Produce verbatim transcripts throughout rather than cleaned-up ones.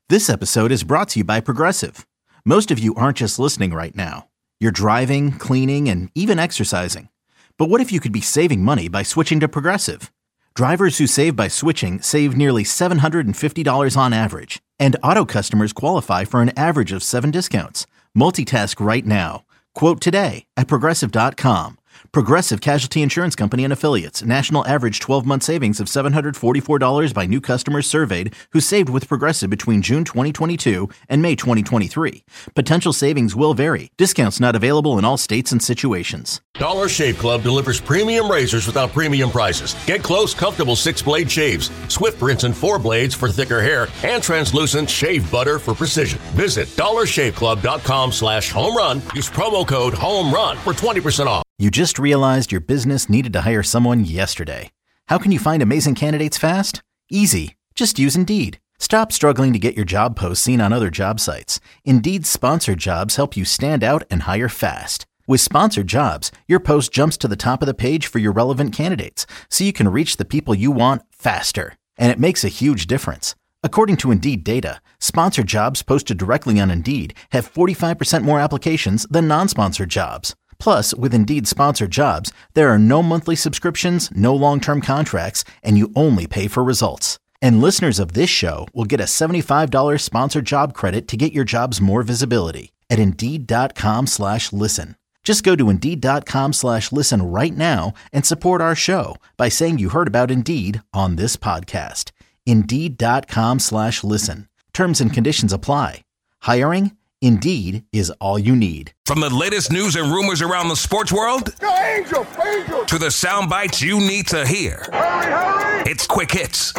This episode is brought to you by Progressive. Most of you aren't just listening right now. You're driving, cleaning, and even exercising. But what if you could be saving money by switching to Progressive? Drivers who save by switching save nearly seven hundred fifty dollars on average. And auto customers qualify for an average of seven discounts. Multitask right now. Quote today at Progressive dot com. Progressive Casualty Insurance Company and Affiliates. National average twelve-month savings of seven hundred forty-four dollars by new customers surveyed who saved with Progressive between June twenty twenty-two and May twenty twenty-three. Potential savings will vary. Discounts not available in all states and situations. Dollar Shave Club delivers premium razors without premium prices. Get close, comfortable six-blade shaves, swift rinse and four blades for thicker hair, and translucent shave butter for precision. Visit dollar shave club dot com slash home run. Use promo code HOMERUN for twenty percent off. You just realized your business needed to hire someone yesterday. How can you find amazing candidates fast? Easy. Just use Indeed. Stop struggling to get your job posts seen on other job sites. Indeed's sponsored jobs help you stand out and hire fast. With sponsored jobs, your post jumps to the top of the page for your relevant candidates, so you can reach the people you want faster. And it makes a huge difference. According to Indeed data, sponsored jobs posted directly on Indeed have forty-five percent more applications than non-sponsored jobs. Plus, with Indeed sponsored jobs, there are no monthly subscriptions, no long-term contracts, and you only pay for results. And listeners of this show will get a seventy-five dollars sponsored job credit to get your jobs more visibility at Indeed.com slash listen. Just go to Indeed.com slash listen right now and support our show by saying you heard about Indeed on this podcast. Indeed.com slash listen. Terms and conditions apply. Hiring? Indeed is all you need. From the latest news and rumors around the sports world Go Angel, Angel. to the sound bites you need to hear. Hurry, hurry. It's Quick Hits.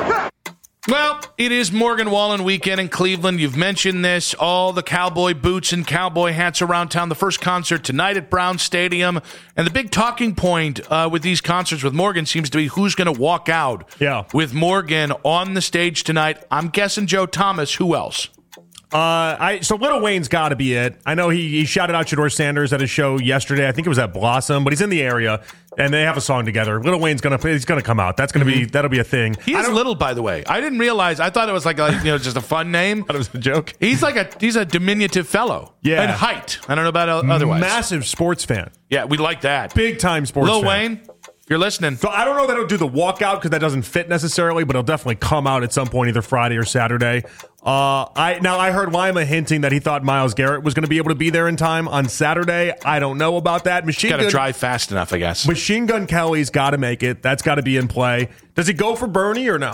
Well, it is Morgan Wallen weekend in Cleveland. You've mentioned this. All the cowboy boots and cowboy hats around town. The first concert tonight at Brown Stadium. And the big talking point uh, with these concerts with Morgan seems to be who's going to walk out yeah. with Morgan on the stage tonight. I'm guessing Joe Thomas. Who else? Uh, I so Lil Wayne's got to be it. I know he, he shouted out Shedeur Sanders at a show yesterday. I think it was at Blossom, but he's in the area and they have a song together. Lil Wayne's gonna he's gonna come out. That's gonna mm-hmm. be that'll be a thing. He is little, by the way. I didn't realize. I thought it was like a, you know just a fun name. Thought it was a joke. He's like a he's a diminutive fellow. Yeah, and height. I don't know about otherwise. Massive sports fan. Yeah, we like that. Big time sports. Lil fan. Wayne. You're listening. So I don't know that he'll do the walkout because that doesn't fit necessarily, but he'll definitely come out at some point, either Friday or Saturday. Uh, I now I heard Lima hinting that he thought Myles Garrett was going to be able to be there in time on Saturday. I don't know about that. Machine got to Gun, drive fast enough, I guess. Machine Gun Kelly's got to make it. That's got to be in play. Does he go for Bernie or no?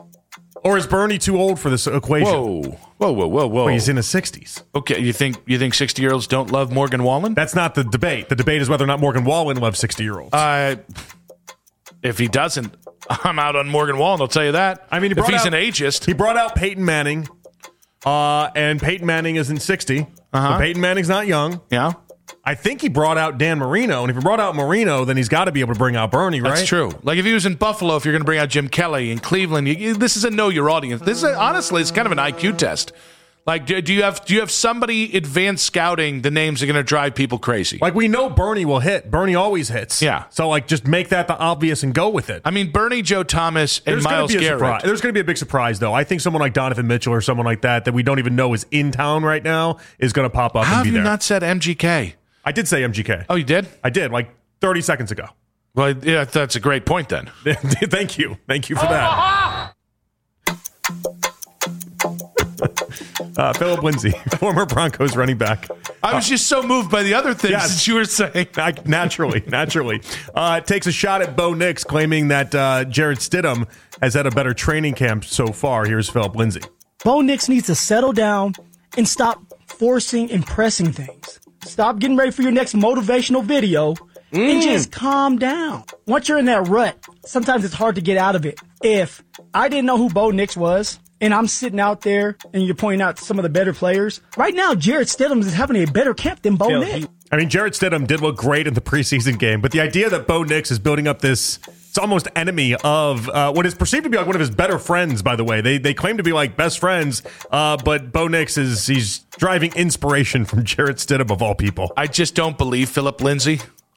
Or is Bernie too old for this equation? Whoa, whoa, whoa, whoa, whoa! Well, he's in his sixties. Okay, you think you think sixty-year-olds don't love Morgan Wallen? That's not the debate. The debate is whether or not Morgan Wallen loves sixty-year-olds. Uh, if he doesn't, I'm out on Morgan Wallen. I'll tell you that. I mean, he if he's out, an ageist, he brought out Peyton Manning, uh, and Peyton Manning isn't sixty. Uh-huh. But Peyton Manning's not young. Yeah. I think he brought out Dan Marino, and if he brought out Marino, then he's got to be able to bring out Bernie, right? That's true. Like if he was in Buffalo, if you're going to bring out Jim Kelly in Cleveland, you, you, this is a know your audience. This is a, honestly, it's kind of an I Q test. Like, do, do you have do you have somebody advanced scouting the names that are going to drive people crazy? Like we know Bernie will hit. Bernie always hits. Yeah. So like, just make that the obvious and go with it. I mean, Bernie, Joe Thomas, and There's Myles Garrett. Surprise. There's going to be a big surprise, though. I think someone like Donovan Mitchell or someone like that that we don't even know is in town right now is going to pop up. How and be have you there. not said M G K? I did say M G K. Oh, you did? I did, like thirty seconds ago. Well, yeah, that's a great point then. Thank you. Thank you for that. uh, Philip Lindsay, former Broncos running back. I was uh, just so moved by the other things yes, that you were saying. I, naturally, naturally. Uh, takes a shot at Bo Nix, claiming that uh, Jarrett Stidham has had a better training camp so far. Here's Philip Lindsay. Bo Nix needs to settle down and stop forcing and pressing things. Stop getting ready for your next motivational video mm. and just calm down. Once you're in that rut, sometimes it's hard to get out of it. If I didn't know who Bo Nix was, and I'm sitting out there and you're pointing out some of the better players, right now Jarrett Stidham is having a better camp than Bo yeah, Nix. I mean, Jarrett Stidham did look great in the preseason game, but the idea that Bo Nix is building up this, it's almost enemy of uh, what is perceived to be like one of his better friends, by the way. They they claim to be like best friends, uh, but Bo Nix is he's driving inspiration from Jarrett Stidham of all people. I just don't believe Philip Lindsay.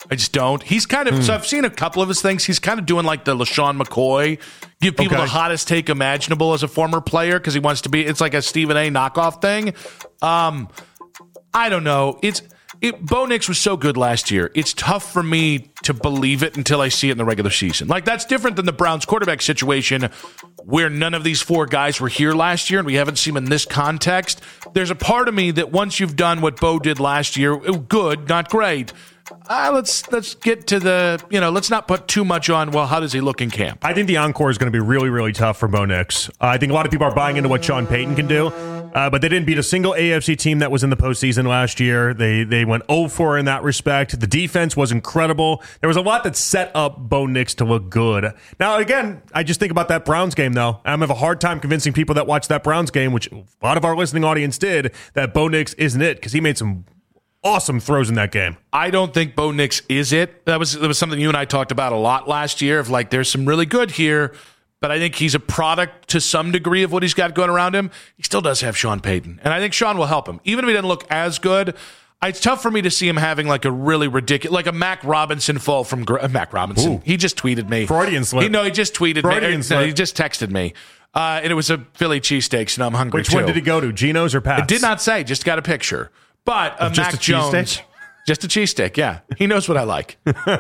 I just don't. He's kind of, mm. so I've seen a couple of his things. He's kind of doing like the LaShawn McCoy, give people okay. the hottest take imaginable as a former player because he wants to be, it's like a Stephen A knockoff thing. Um, I don't know. It's, it, Bo Nix was so good last year. It's tough for me to believe it until I see it in the regular season. Like, that's different than the Browns quarterback situation where none of these four guys were here last year and we haven't seen them in this context. There's a part of me that once you've done what Bo did last year, good, not great, Uh, let's let's get to the, you know, let's not put too much on, well, how does he look in camp? I think the encore is going to be really, really tough for Bo Nix. Uh, I think a lot of people are buying into what Sean Payton can do, uh, but they didn't beat a single A F C team that was in the postseason last year. They they went oh four in that respect. The defense was incredible. There was a lot that set up Bo Nix to look good. Now, again, I just think about that Browns game, though. I'm having a hard time convincing people that watched that Browns game, which a lot of our listening audience did, that Bo Nix isn't it, because he made some awesome throws in that game. I don't think Bo Nix is it. That was that was something you and I talked about a lot last year of like, there's some really good here, but I think he's a product to some degree of what he's got going around him. He still does have Sean Payton, and I think Sean will help him. Even if he doesn't look as good, it's tough for me to see him having like a really ridiculous, like a Mac Robinson fall from uh, Mac Robinson. Ooh. He just tweeted me. Freudian slip. He, no, he just tweeted Freudian me. slip. No, he just texted me. Uh, and it was a Philly cheesesteaks, and I'm hungry Which too. one did he go to, Geno's or Pat's? It did not say, just got a picture. But uh, just Mac a Jones... Just a cheesesteak, yeah. He knows what I like.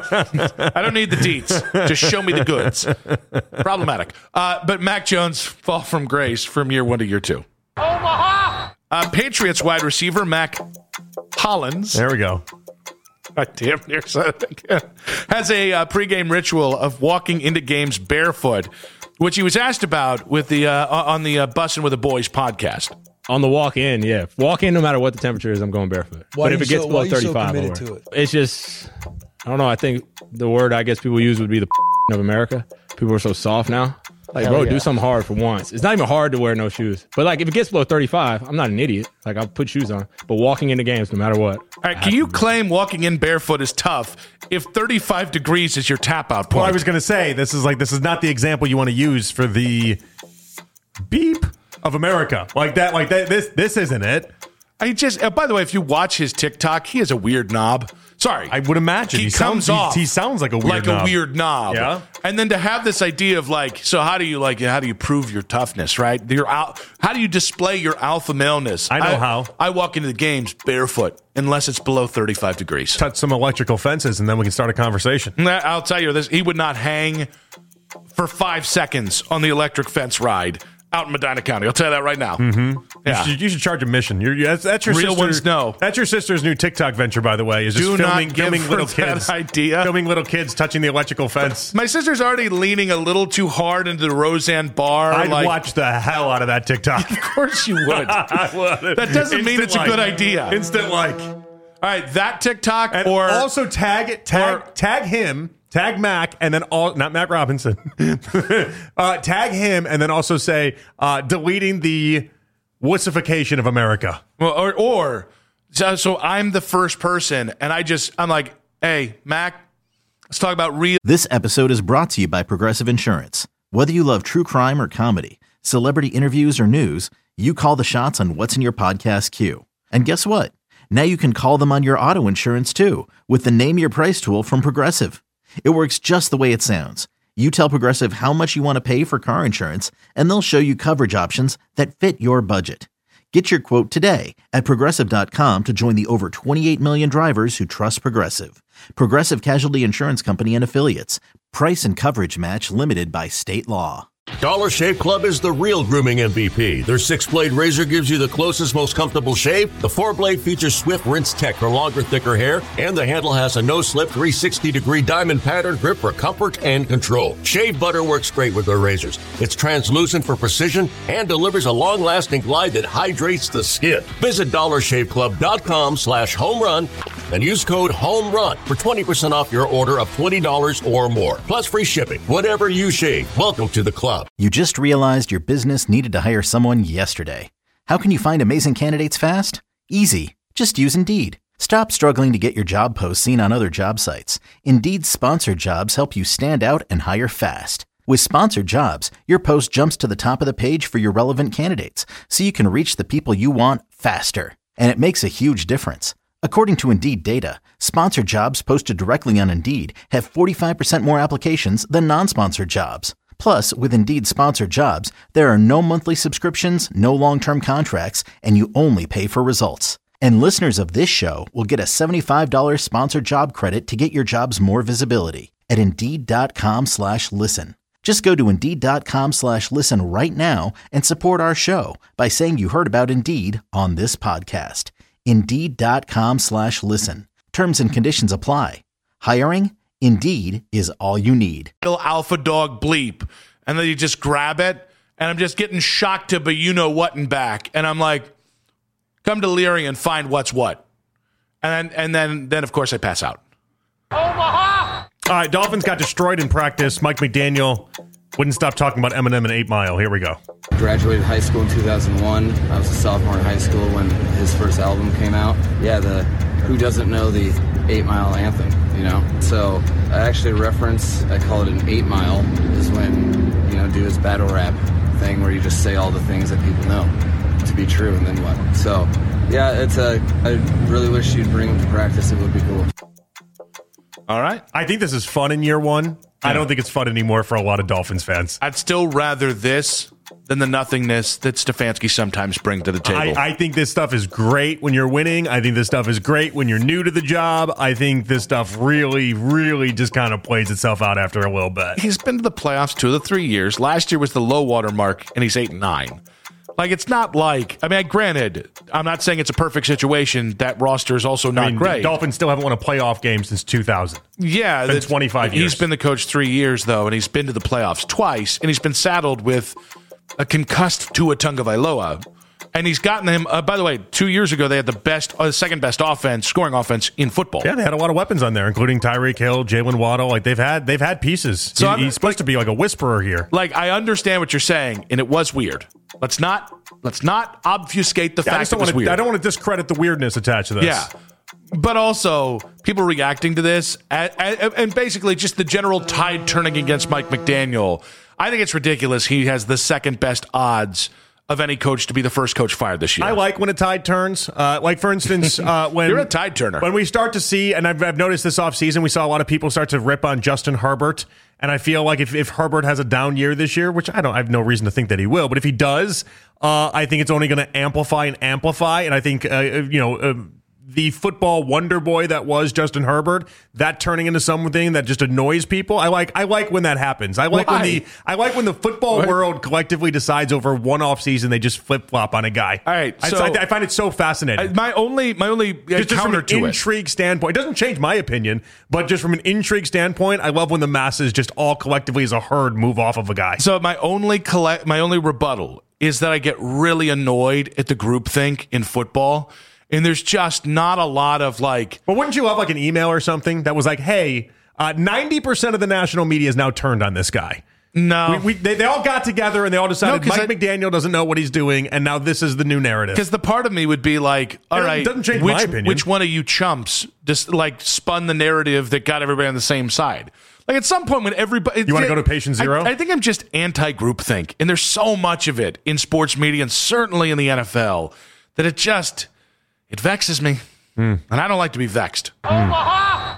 I don't need the deets. Just show me the goods. Problematic. Uh, but Mac Jones fall from grace from year one to year two. Omaha! Uh, Patriots wide receiver Mac Hollins. There we go. God damn near has a uh, pregame ritual of walking into games barefoot, which he was asked about with the uh, on the uh, Bussin' with the Boys podcast. On the walk in, yeah. Walk in no matter what the temperature is, I'm going barefoot. Why but if it gets so, below thirty-five, so to it? It's just, I don't know. I think the word I guess people use would be the of America. People are so soft now. Like, Hell bro, yeah. do something hard for once. It's not even hard to wear no shoes. But, like, if it gets below thirty-five, I'm not an idiot. Like, I'll put shoes on. But walking into games, no matter what. All right, can you claim walking in barefoot is tough if thirty-five degrees is your tap-out point? Well, I was going to say, this is like this is not the example you want to use for the beep of America. Like that, like that, this this isn't it. I just, uh, by the way, if you watch his TikTok, he is a weird knob. Sorry. I would imagine. He, he comes sounds, off he, he sounds like a weird like knob. a weird knob. Yeah. And then to have this idea of like, so how do you like, how do you prove your toughness, right? Your al- How do you display your alpha maleness? I know I, how. I walk into the games barefoot unless it's below thirty-five degrees. Touch some electrical fences and then we can start a conversation. I'll tell you this. He would not hang for five seconds on the electric fence ride out in Medina County. I'll tell you that right now. Mm-hmm. Yeah. You, should, you should charge admission. You're, that's, that's your Real sister, ones know. That's your sister's new TikTok venture, by the way. Is just Do filming, not give filming her little that kids. idea. Filming little kids touching the electrical fence. My sister's already leaning a little too hard into the Roseanne bar. I'd like, watch the hell out of that TikTok. Of course you would. I would. That doesn't Instant mean it's like. a good idea. Instant like. All right, that TikTok and or also tag tag or, tag him. Tag Mac and then all not Mac Robinson. uh, tag him and then also say uh, deleting the wussification of America. Well, or or so, so I'm the first person, and I just I'm like, hey Mac, let's talk about real. This episode is brought to you by Progressive Insurance. Whether you love true crime or comedy, celebrity interviews or news, you call the shots on what's in your podcast queue. And guess what? Now you can call them on your auto insurance too with the Name Your Price tool from Progressive. It works just the way it sounds. You tell Progressive how much you want to pay for car insurance, and they'll show you coverage options that fit your budget. Get your quote today at Progressive dot com to join the over twenty-eight million drivers who trust Progressive. Progressive Casualty Insurance Company and Affiliates. Price and coverage match limited by state law. Dollar Shave Club is the real grooming M V P. Their six-blade razor gives you the closest, most comfortable shave. The four-blade features Swift Rinse Tech for longer, thicker hair. And the handle has a no-slip three sixty degree diamond pattern grip for comfort and control. Shave butter works great with their razors. It's translucent for precision and delivers a long-lasting glide that hydrates the skin. Visit dollar shave club dot com slash home run and use code HOMERUN for twenty percent off your order of twenty dollars or more. Plus free shipping. Whatever you shave, welcome to the club. You just realized your business needed to hire someone yesterday. How can you find amazing candidates fast? Easy. Just use Indeed. Stop struggling to get your job posts seen on other job sites. Indeed's sponsored jobs help you stand out and hire fast. With sponsored jobs, your post jumps to the top of the page for your relevant candidates, so you can reach the people you want faster. And it makes a huge difference. According to Indeed data, sponsored jobs posted directly on Indeed have forty-five percent more applications than non-sponsored jobs. Plus, with Indeed sponsored jobs, there are no monthly subscriptions, no long-term contracts, and you only pay for results. And listeners of this show will get a seventy-five dollars sponsored job credit to get your jobs more visibility at Indeed.com slash listen. Just go to Indeed.com slash listen right now and support our show by saying you heard about Indeed on this podcast. Indeed.com slash listen. Terms and conditions apply. Hiring? Indeed is all you need. Little alpha dog bleep. And then you just grab it. And I'm just getting shocked to but you know what and back. And I'm like, come to Leary and find what's what. And then, and then, then of course, I pass out. Omaha! All right, Dolphins got destroyed in practice. Mike McDaniel wouldn't stop talking about Eminem and eight mile. Here we go. Graduated high school in two thousand one. I was a sophomore in high school when his first album came out. Yeah, the who doesn't know the eight mile anthem, you know? So I actually reference, I call it an eight mile, is when, you know, do his battle rap thing where you just say all the things that people know to be true and then what. So, yeah, it's a, I really wish you'd bring him to practice. It would be cool. All right. I think this is fun in year one. Yeah. I don't think it's fun anymore for a lot of Dolphins fans. I'd still rather this than the nothingness that Stefanski sometimes brings to the table. I, I think this stuff is great when you're winning. I think this stuff is great when you're new to the job. I think this stuff really, really just kind of plays itself out after a little bit. He's been to the playoffs two of the three years. Last year was the low water mark, and he's eight and nine. Like, it's not like, I mean, granted, I'm not saying it's a perfect situation. That roster is also not I mean, great. The Dolphins still haven't won a playoff game since two thousand. Yeah. It's been twenty-five years. He's been the coach three years, though, and he's been to the playoffs twice, and he's been saddled with a concussed Tua Tagovailoa. And he's gotten him, uh, by the way, two years ago, they had the best, uh, second best offense, scoring offense in football. Yeah, they had a lot of weapons on there, including Tyreek Hill, Jalen Waddle. Like, they've had they've had pieces. So he, he's supposed like, to be like a whisperer here. Like, I understand what you're saying, and it was weird. Let's not let's not obfuscate the yeah, fact that it was to, weird. I don't want to discredit the weirdness attached to this. Yeah. But also, people reacting to this, and, and basically just the general tide turning against Mike McDaniel. I think it's ridiculous. He has the second best odds of any coach to be the first coach fired this year. I like when a tide turns. Uh, like, for instance, uh, when you're a tide turner. When we start to see, and I've, I've noticed this offseason, we saw a lot of people start to rip on Justin Herbert. And I feel like if, if Herbert has a down year this year, which I don't, I have no reason to think that he will, but if he does, uh, I think it's only going to amplify and amplify. And I think, uh, you know, uh, the football wonder boy that was Justin Herbert, that turning into something that just annoys people. I like I like when that happens. I like Why? when the I like when the football what? world collectively decides over one off season they just flip flop on a guy. All right, I, so I, I find it so fascinating. I, my only my only uh, just, just from an to intrigue it. standpoint, it doesn't change my opinion, but just from an intrigue standpoint, I love when the masses just all collectively as a herd move off of a guy. So my only collect my only rebuttal is that I get really annoyed at the groupthink in football. And there's just not a lot of like... But wouldn't you love like an email or something that was like, hey, uh, ninety percent of the national media is now turned on this guy. No. We, we, they, they all got together and they all decided no, Mike I, McDaniel doesn't know what he's doing, and now this is the new narrative. Because the part of me would be like, all it right, doesn't change which, my opinion. Which one of you chumps just like spun the narrative that got everybody on the same side? Like at some point when everybody... You want to go to patient zero? I, I think I'm just anti-groupthink. And there's so much of it in sports media and certainly in the N F L that it just... It vexes me, mm. and I don't like to be vexed. Mm.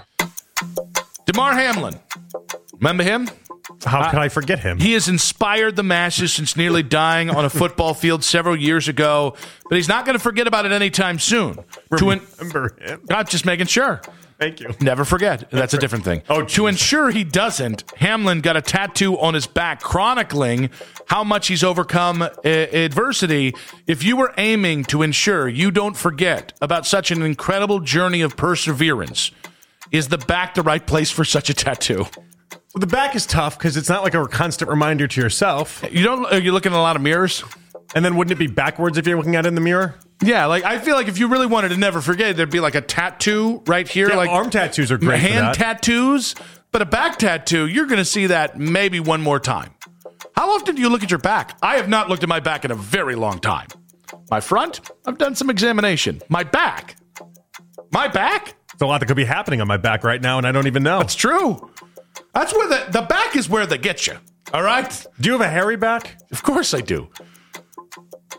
Damar Hamlin. Remember him? How uh, could I forget him? He has inspired the masses since nearly dying on a football field several years ago, but he's not going to forget about it anytime soon. Remember to him? I'm just making sure. Thank you. Never forget. That's a different thing. Oh, to ensure he doesn't, Hamlin got a tattoo on his back chronicling how much he's overcome uh, adversity. If you were aiming to ensure you don't forget about such an incredible journey of perseverance, is the back the right place for such a tattoo? Well, the back is tough because it's not like a constant reminder to yourself. You don't. Are you looking at a lot of mirrors? And then wouldn't it be backwards if you're looking at it in the mirror? Yeah, like I feel like if you really wanted to never forget, there'd be like a tattoo right here. Yeah, like arm tattoos are great. Hand for that. tattoos, but a back tattoo, you're going to see that maybe one more time. How often do you look at your back? I have not looked at my back in a very long time. My front, I've done some examination. My back, my back. There's a lot that could be happening on my back right now, and I don't even know. That's true. That's where the the back is where they get you. All right. Do you have a hairy back? Of course I do.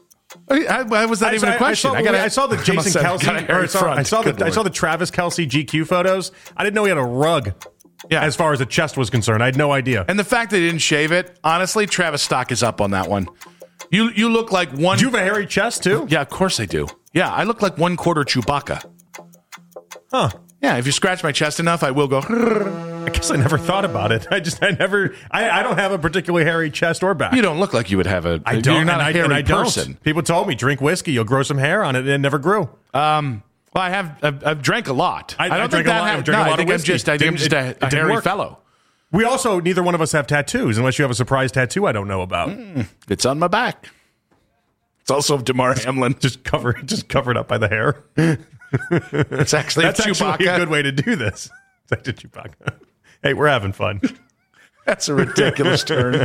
I, why was that I, even I, a question? I saw, I, gotta, I saw the Jason Kelsey. Or I, saw, I, saw the, I saw the Travis Kelsey G Q photos. I didn't know he had a rug. Yeah. As far as the chest was concerned, I had no idea. And the fact they didn't shave it, honestly, Travis stock is up on that one. You you look like one. Do you have a hairy chest too? Yeah, of course I do. Yeah, I look like one quarter Chewbacca. Huh. Yeah, if you scratch my chest enough, I will go. I guess I never thought about it. I just, I never, I, I don't have a particularly hairy chest or back. You don't look like you would have a. I don't. You're not and a hairy I, and I person. Don't. People told me drink whiskey, you'll grow some hair on it, and it never grew. Um. Well, I have. I've, I've drank a lot. I, I don't I think drank that. a lot. Ha- I drank no, a lot I think of I'm whiskey. just. I think I'm just a, a hairy work. fellow. We also, neither one of us have tattoos, unless you have a surprise tattoo I don't know about. Mm, it's on my back. It's also of Damar Hamlin. Just cover, just covered up by the hair. It's actually That's a Chewbacca. actually a good way to do this. It's actually Chewbacca. Hey, we're having fun. That's a ridiculous turn.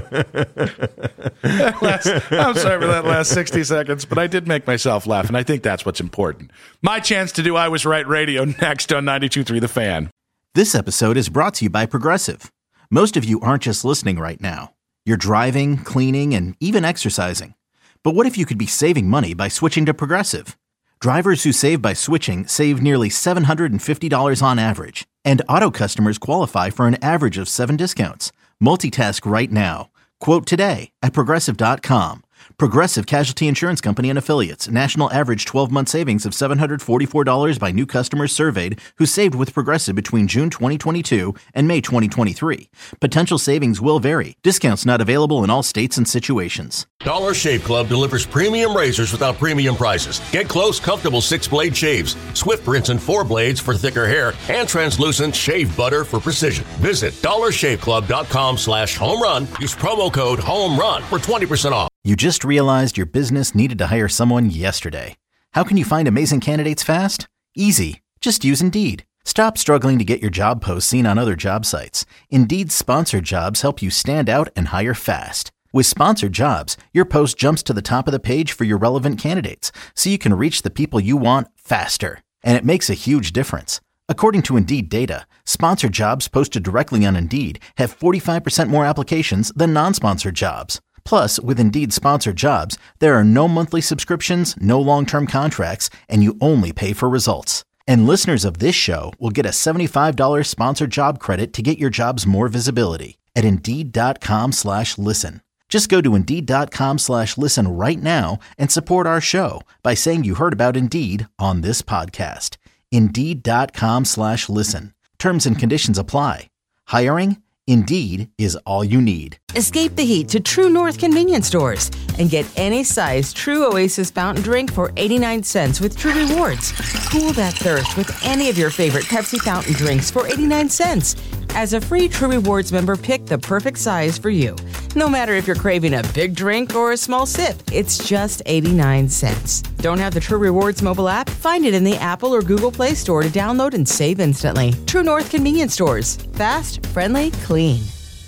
last, I'm sorry for that last sixty seconds, but I did make myself laugh, and I think that's what's important. My chance to do I Was Right Radio next on ninety-two point three The Fan. This episode is brought to you by Progressive. Most of you aren't just listening right now. You're driving, cleaning, and even exercising. But what if you could be saving money by switching to Progressive? Drivers who save by switching save nearly seven hundred fifty dollars on average. And auto customers qualify for an average of seven discounts. Multitask right now. Quote today at Progressive dot com. Progressive Casualty Insurance Company and Affiliates. National average twelve-month savings of seven hundred forty-four dollars by new customers surveyed who saved with Progressive between June twenty twenty-two and May twenty twenty-three. Potential savings will vary. Discounts not available in all states and situations. Dollar Shave Club delivers premium razors without premium prices. Get close, comfortable six-blade shaves, Swift rinse and four blades for thicker hair, and translucent shave butter for precision. Visit dollar shave club dot com slash home run. Use promo code HOMERUN for twenty percent off. You just realized your business needed to hire someone yesterday. How can you find amazing candidates fast? Easy. Just use Indeed. Stop struggling to get your job posts seen on other job sites. Indeed's sponsored jobs help you stand out and hire fast. With sponsored jobs, your post jumps to the top of the page for your relevant candidates, so you can reach the people you want faster. And it makes a huge difference. According to Indeed data, sponsored jobs posted directly on Indeed have forty-five percent more applications than non-sponsored jobs. Plus, with Indeed sponsored jobs, there are no monthly subscriptions, no long-term contracts, and you only pay for results. And listeners of this show will get a seventy-five dollars sponsored job credit to get your jobs more visibility at Indeed.com slash listen. Just go to Indeed.com slash listen right now and support our show by saying you heard about Indeed on this podcast. Indeed.com slash listen. Terms and conditions apply. Hiring? Indeed is all you need. Escape the heat to True North convenience stores and get any size True Oasis fountain drink for eighty-nine cents with True Rewards. Cool that thirst with any of your favorite Pepsi fountain drinks for eighty-nine cents. As a free True Rewards member, pick the perfect size for you. No matter if you're craving a big drink or a small sip, it's just eighty-nine cents. Don't have the True Rewards mobile app? Find it in the Apple or Google Play Store to download and save instantly. True North convenience stores. Fast, friendly, clean.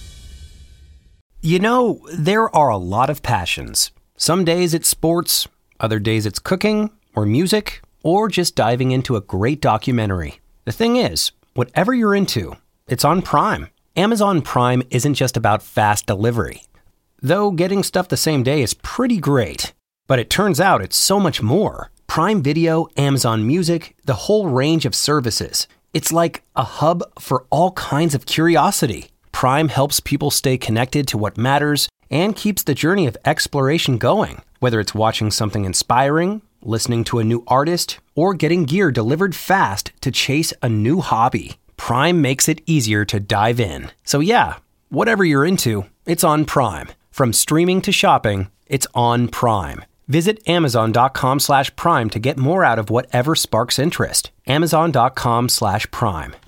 You know, there are a lot of passions. Some days it's sports, other days it's cooking, or music, or just diving into a great documentary. The thing is, whatever you're into, it's on Prime. Amazon Prime isn't just about fast delivery. Though getting stuff the same day is pretty great. But it turns out it's so much more. Prime Video, Amazon Music, the whole range of services. It's like a hub for all kinds of curiosity. Prime helps people stay connected to what matters and keeps the journey of exploration going. Whether it's watching something inspiring, listening to a new artist, or getting gear delivered fast to chase a new hobby, Prime makes it easier to dive in. So yeah, whatever you're into, it's on Prime. From streaming to shopping, it's on Prime. Visit Amazon.com slash Prime to get more out of whatever sparks interest. Amazon.com slash Prime.